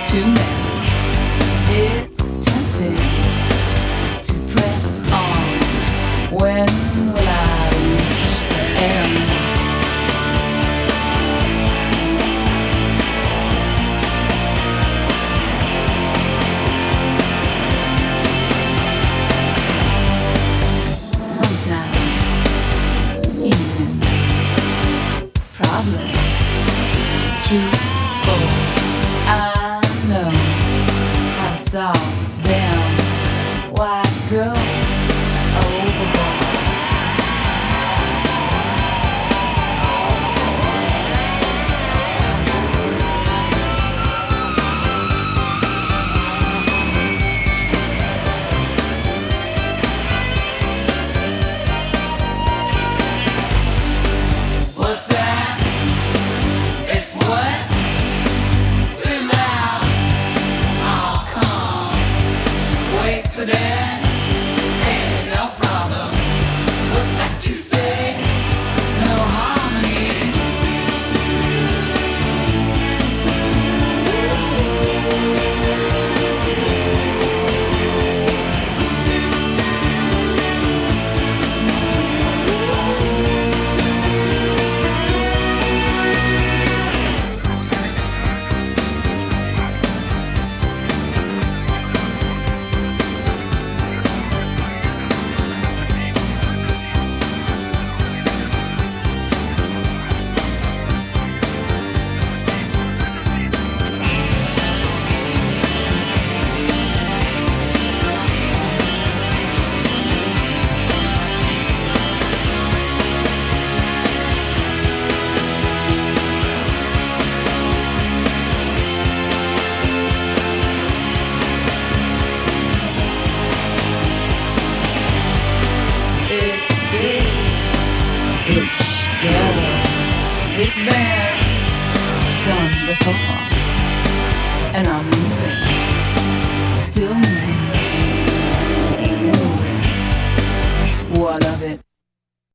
to me. It's tempting to press on. When will I reach the end? Sometimes evenings, problems too full. I know how to solve them. Why go overboard? What's that? It's what? Too loud. Oh, come. Wake the dead. Hey, no problem. What's that you say? No harmonies. It's big, it's scary, it's been done before, and I'm moving.